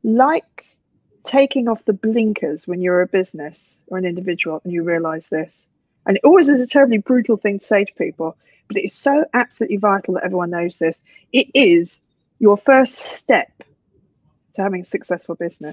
like taking off the blinkers when you're a business or an individual and you realize this. And it always is a terribly brutal thing to say to people, but it is so absolutely vital that everyone knows this. It is your first step to having a successful business.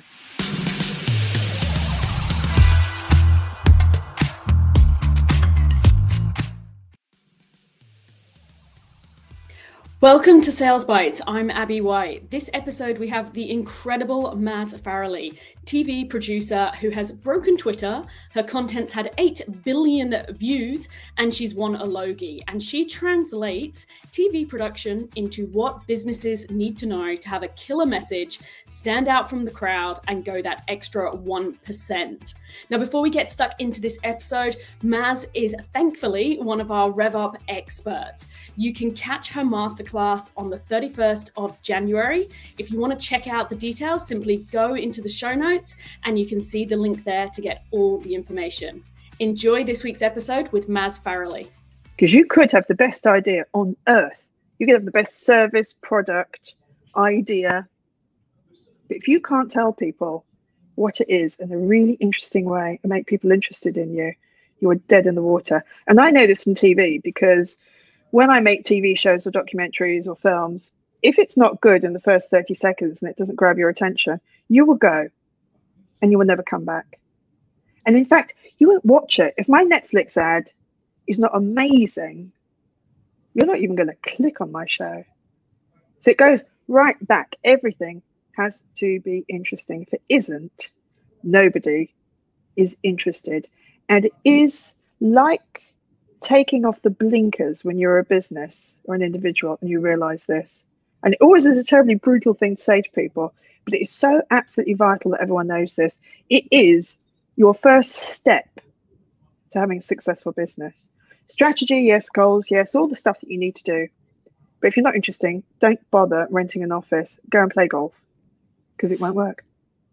Welcome to Sales Bites. I'm Abby White. This episode, we have the incredible Maz Farrelly, TV producer who has broken Twitter. Her content's had 8 billion views and she's won a Logie. And she translates TV production into what businesses need to know to have a killer message, stand out from the crowd, and go that extra 1%. Now, before we get stuck into this episode, Maz is thankfully one of our RevUp experts. You can catch her masterclass on the 31st of January. If you want to check out the details, simply go into the show notes and you can see the link there to get all the information. Enjoy this week's episode with Maz Farrelly. Because you could have the best idea on earth. You could have the best service, product, idea. But if you can't tell people what it is in a really interesting way and make people interested in you, you're dead in the water. And I know this from TV because when I make TV shows or documentaries or films, if it's not good in the first 30 seconds and it doesn't grab your attention, you will go and you will never come back. And in fact, you won't watch it. If my Netflix ad is not amazing, you're not even going to click on my show. So it goes right back. Everything has to be interesting. If it isn't, nobody is interested. And it is like taking off the blinkers when you're a business or an individual and you realize this. And it always is a terribly brutal thing to say to people, but it is so absolutely vital that everyone knows this. It is your first step to having a successful business. Strategy, yes. Goals, yes. All the stuff that you need to do. But if you're not interesting, don't bother renting an office. Go and play golf because it won't work.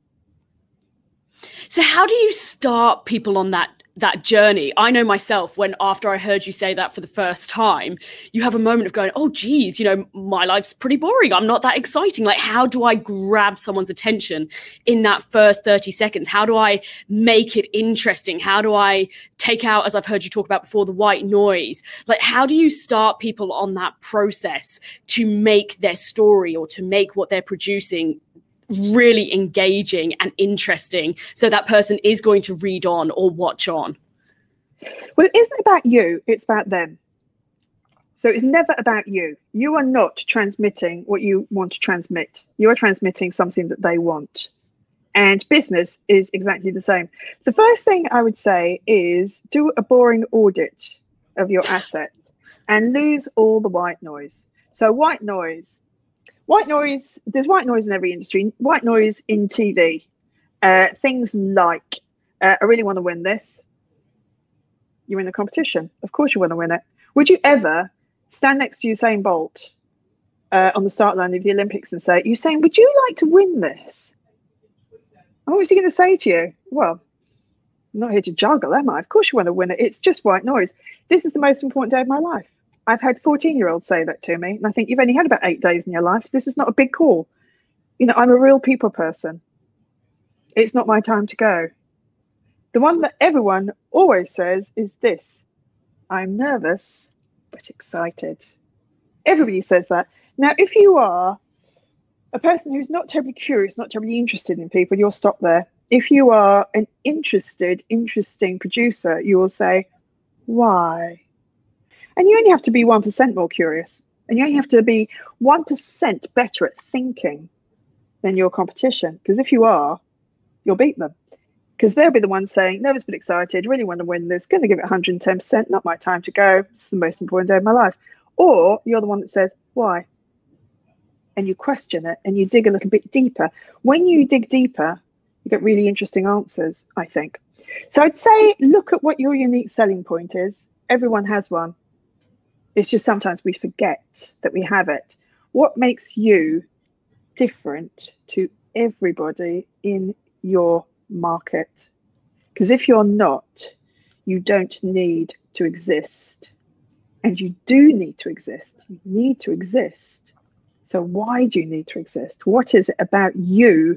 So how do you start people on that journey? I know myself, when after I heard you say that for the first time, you have a moment of going, oh, geez, my life's pretty boring. I'm not that exciting. Like, how do I grab someone's attention in that first 30 seconds? How do I make it interesting? How do I take out, as I've heard you talk about before, the white noise? Like, how do you start people on that process to make their story or to make what they're producing really engaging and interesting so that person is going to read on or watch on? Well, it isn't about you, it's about them. So it's never about you. You are not transmitting what you want to transmit. You are transmitting something that they want. And business is exactly the same. The first thing I would say is do a boring audit of your assets and lose all the white noise. So white noise, there's white noise in every industry. White noise in TV. Things like, I really want to win this. You're in the competition. Of course you want to win it. Would you ever stand next to Usain Bolt on the start line of the Olympics and say, Usain, would you like to win this? And what is he going to say to you? Well, I'm not here to juggle, am I? Of course you want to win it. It's just white noise. This is the most important day of my life. I've had 14-year-olds say that to me. And I think you've only had about 8 days in your life. This is not a big call. I'm a real people person. It's not my time to go. The one that everyone always says is this: I'm nervous, but excited. Everybody says that. Now, if you are a person who's not terribly curious, not terribly interested in people, you'll stop there. If you are an interesting producer, you will say, why? And you only have to be 1% more curious. And you only have to be 1% better at thinking than your competition. Because if you are, you'll beat them. Because they'll be the ones saying, nervous but excited, really want to win this, going to give it 110%, not my time to go. It's the most important day of my life. Or you're the one that says, why? And you question it and you dig a little bit deeper. When you dig deeper, you get really interesting answers, I think. So I'd say, look at what your unique selling point is. Everyone has one. It's just sometimes we forget that we have it. What makes you different to everybody in your market? Because if you're not, you don't need to exist. And you do need to exist. You need to exist. So why do you need to exist? What is it about you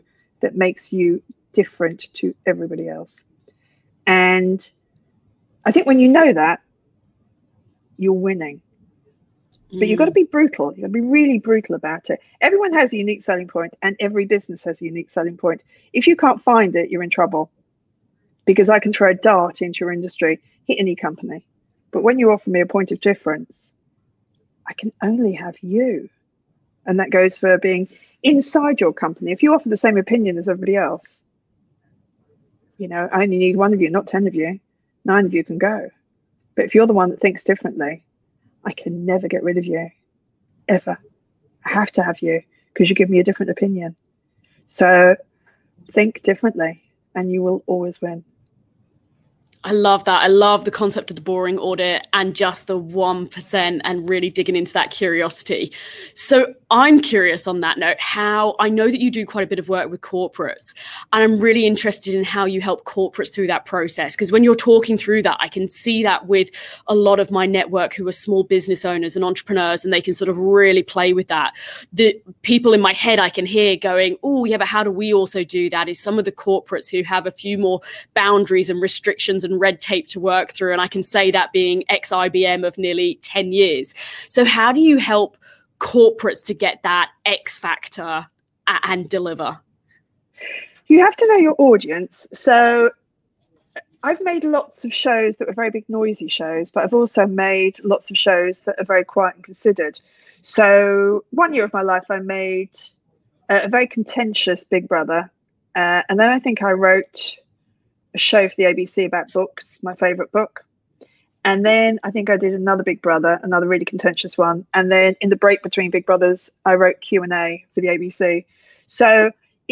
that makes you different to everybody else. And I think when you know that, you're winning. But you've got to be brutal. You've got to be really brutal about it. Everyone has a unique selling point, and every business has a unique selling point. If you can't find it, you're in trouble. Because I can throw a dart into your industry, hit any company. But when you offer me a point of difference, I can only have you. And that goes for being inside your company. If you offer the same opinion as everybody else, you know, I only need one of you, not 10 of you. 9 of you can go. But if you're the one that thinks differently, I can never get rid of you, ever. I have to have you because you give me a different opinion. So think differently and you will always win. I love that. I love the concept of the boring audit and just the 1% and really digging into that curiosity. So I'm curious on that note, how I know that you do quite a bit of work with corporates, and I'm really interested in how you help corporates through that process. Because when you're talking through that, I can see that with a lot of my network who are small business owners and entrepreneurs, and they can sort of really play with that. The people in my head I can hear going, oh, yeah, but how do we also do that? Is some of the corporates who have a few more boundaries and restrictions and red tape to work through. And I can say that being ex-IBM of nearly 10 years. So how do you help corporates to get that X factor and deliver? You have to know your audience. So I've made lots of shows that were very big, noisy shows, but I've also made lots of shows that are very quiet and considered. So one year of my life, I made a very contentious Big Brother. And then I think I wrote a show for the ABC about books, my favorite book. And then I think I did another Big Brother, another really contentious one. And then in the break between Big Brothers, I wrote Q&A for the ABC. So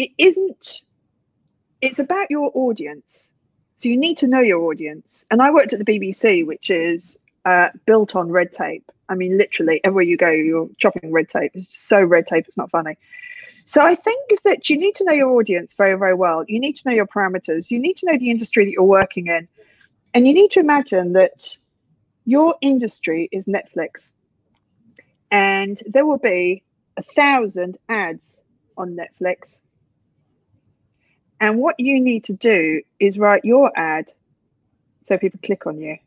it's about your audience. So you need to know your audience. And I worked at the BBC, which is built on red tape. I mean, literally everywhere you go, you're chopping red tape. It's just so red tape, it's not funny. So I think that you need to know your audience very, very well. You need to know your parameters. You need to know the industry that you're working in. And you need to imagine that your industry is Netflix. And there will be 1,000 ads on Netflix. And what you need to do is write your ad so people click on you.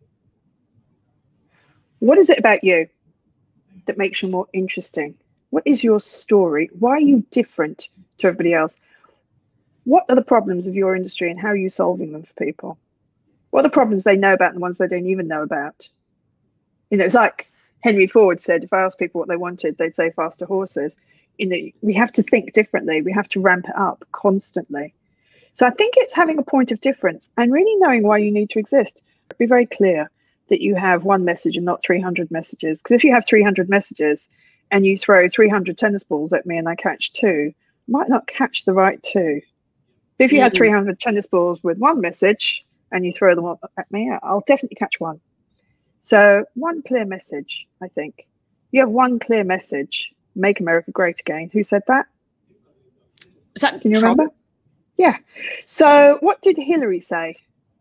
What is it about you that makes you more interesting? What is your story? Why are you different to everybody else? What are the problems of your industry and how are you solving them for people? What are the problems they know about and the ones they don't even know about? You know, it's like Henry Ford said, if I asked people what they wanted, they'd say faster horses. You know, we have to think differently. We have to ramp it up constantly. So I think it's having a point of difference and really knowing why you need to exist. Be very clear that you have one message and not 300 messages. Because if you have 300 messages, and you throw 300 tennis balls at me and I catch 2, might not catch the right 2. But if you had 300 tennis balls with one message and you throw them at me, I'll definitely catch one. So one clear message, I think. You have one clear message, make America great again. Who said that? Was that Can you Trump? remember? Yeah. So what did Hillary say?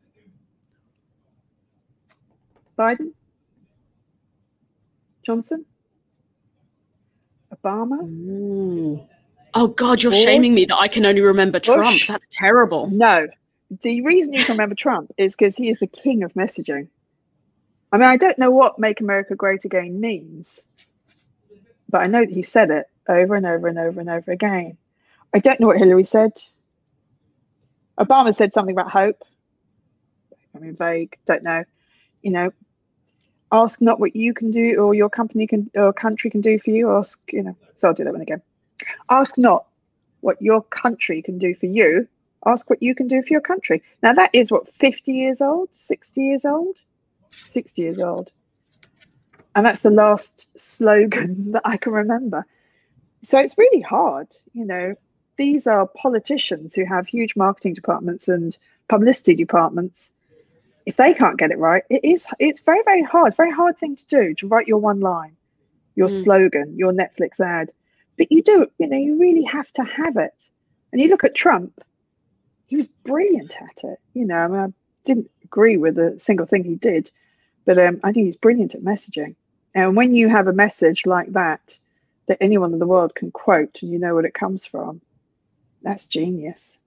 Biden? Johnson? Obama? Ooh. Oh God, you're shaming me that I can only remember Trump. That's terrible. No, the reason you can remember Trump is because he is the king of messaging. I mean, I don't know what "Make America Great Again" means, but I know that he said it over and over and over and over again. I don't know what Hillary said. Obama said something about hope. I mean, vague. Don't know. You know, ask not what you can do or your company can or country can do for you. Ask, you know, so I'll do that one again. Ask not what your country can do for you. Ask what you can do for your country. Now that is what, 50 years old, 60 years old, 60 years old. And that's the last slogan that I can remember. So it's really hard. You know, these are politicians who have huge marketing departments and publicity departments. If they can't get it right, it's very, very hard thing to do, to write your one line, your slogan, your Netflix ad. But you do, you know, you really have to have it. And you look at Trump, he was brilliant at it. You know, I mean, I didn't agree with a single thing he did, but I think he's brilliant at messaging. And when you have a message like that anyone in the world can quote and you know what it comes from, That's genius.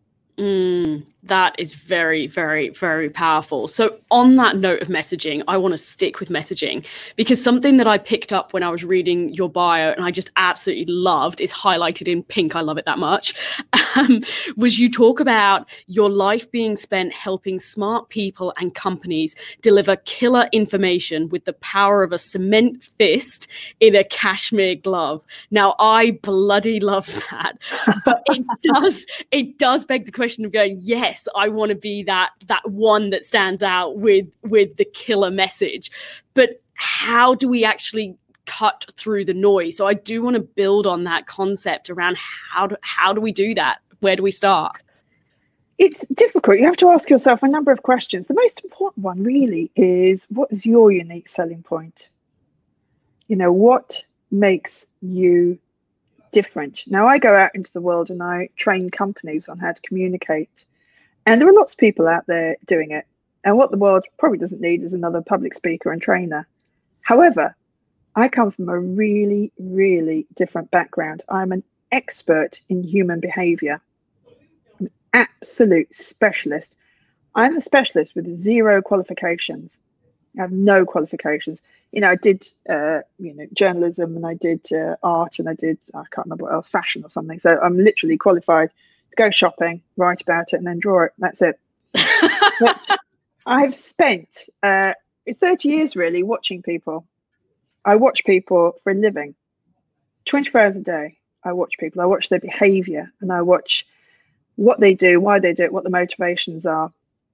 That is very, very, very powerful. So on that note of messaging, I want to stick with messaging, because something that I picked up when I was reading your bio and I just absolutely loved, is highlighted in pink, I love it that much, was you talk about your life being spent helping smart people and companies deliver killer information with the power of a cement fist in a cashmere glove. Now, I bloody love that, but it does beg the question of going, yes, I want to be that one that stands out with the killer message. But how do we actually cut through the noise? So I do want to build on that concept around how do we do that? Where do we start? It's difficult. You have to ask yourself a number of questions. The most important one really is, what is your unique selling point? You know, what makes you different? Now, I go out into the world and I train companies on how to communicate. And there are lots of people out there doing it. And what the world probably doesn't need is another public speaker and trainer. However, I come from a really, really different background. I'm an expert in human behavior. I'm an absolute specialist. I'm a specialist with 0 qualifications. I have no qualifications. You know, I did, journalism, and I did art, and I can't remember what else, fashion or something. So I'm literally qualified to go shopping, write about it, and then draw it. That's it. But I've spent 30 years really watching people. I watch people for a living. 24 hours a day, I watch people. I watch their behavior, and I watch what they do, why they do it, what the motivations are.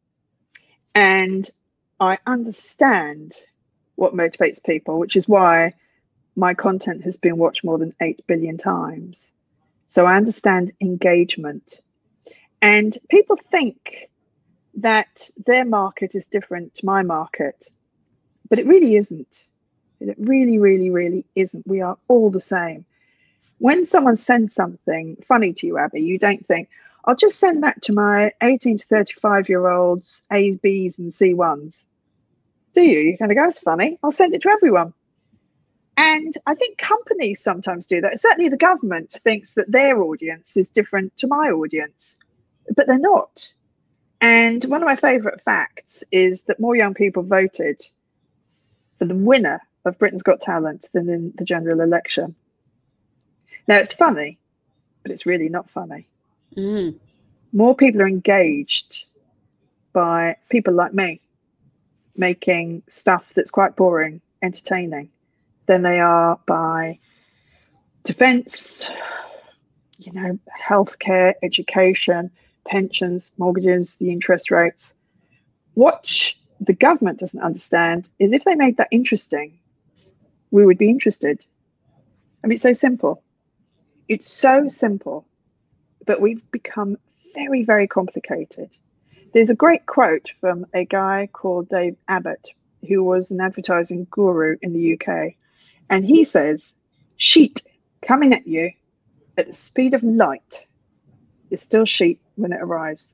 And I understand what motivates people, which is why my content has been watched more than 8 billion times. So I understand engagement. And people think that their market is different to my market, but it really isn't. It really, really, really isn't. We are all the same. When someone sends something funny to you, Abby, you don't think, I'll just send that to my 18 to 35-year-olds, A's, B's, and C1s. Do you? You're going to go, it's funny. I'll send it to everyone. And I think companies sometimes do that. Certainly the government thinks that their audience is different to my audience, but they're not. And one of my favourite facts is that more young people voted for the winner of Britain's Got Talent than in the general election. Now, it's funny, but it's really not funny. More people are engaged by people like me making stuff that's quite boring entertaining than they are by defence, healthcare, education, pensions, mortgages, the interest rates. What the government doesn't understand is if they made that interesting, we would be interested. I mean, it's so simple. It's so simple, but we've become very, very complicated. There's a great quote from a guy called Dave Abbott, who was an advertising guru in the UK. And he says, sheet coming at you at the speed of light is still sheet when it arrives.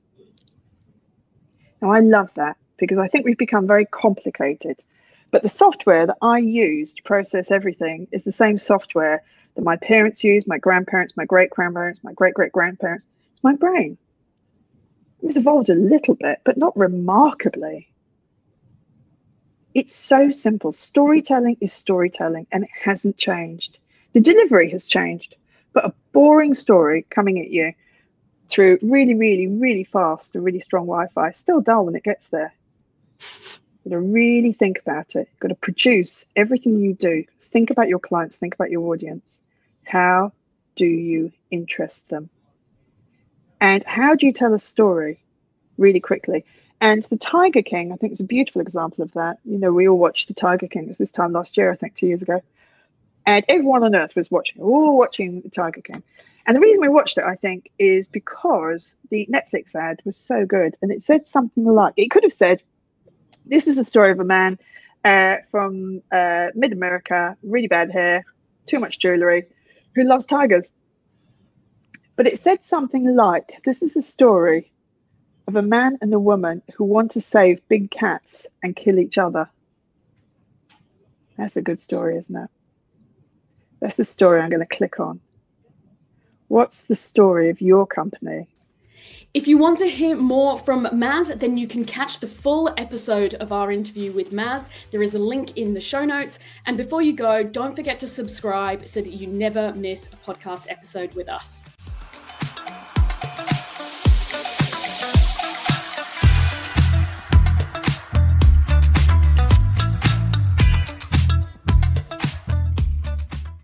Now, I love that because I think we've become very complicated. But the software that I use to process everything is the same software that my parents use, my grandparents, my great-grandparents, my great-great-grandparents. It's my brain. It's evolved a little bit, but not remarkably. It's so simple. Storytelling is storytelling, and it hasn't changed. The delivery has changed, but a boring story coming at you through really, really, really fast and really strong Wi-Fi is still dull when it gets there. You've got to really think about it. You've got to produce everything you do. Think about your clients, think about your audience. How do you interest them? And how do you tell a story really quickly? And The Tiger King, I think, is a beautiful example of that. We all watched The Tiger King. It was this time last year, I think, 2 years ago. And everyone on earth was watching. We were all watching The Tiger King. And the reason we watched it, I think, is because the Netflix ad was so good. And it said something like, it could have said, this is the story of a man from mid-America, really bad hair, too much jewelry, who loves tigers. But it said something like, this is the story of a man and a woman who want to save big cats and kill each other. That's a good story, isn't it? That's the story I'm going to click on. What's the story of your company? If you want to hear more from Maz, then you can catch the full episode of our interview with Maz. There is a link in the show notes. And before you go, don't forget to subscribe so that you never miss a podcast episode with us.